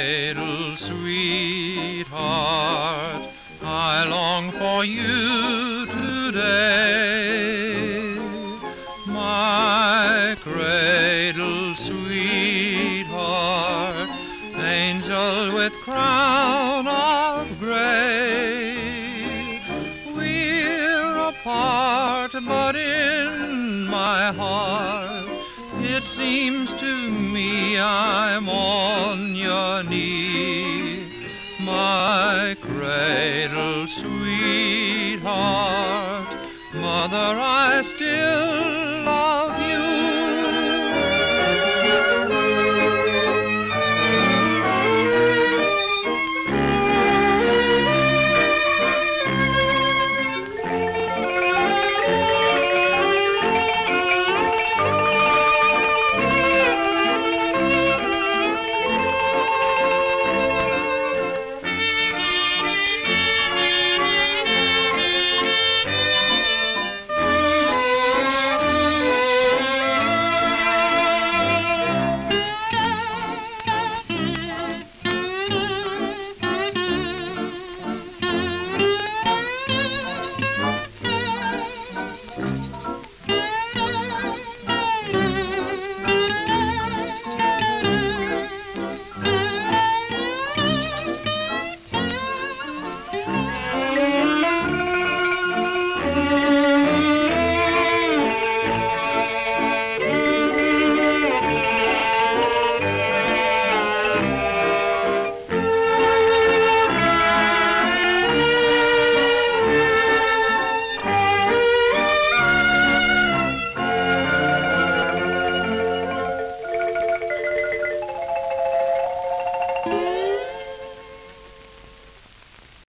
cradle, sweetheart, I long for you today. My cradle, sweetheart, angel with crown of gray. We're apart, but in my heart it seems to me I'm on your knee. My cradle,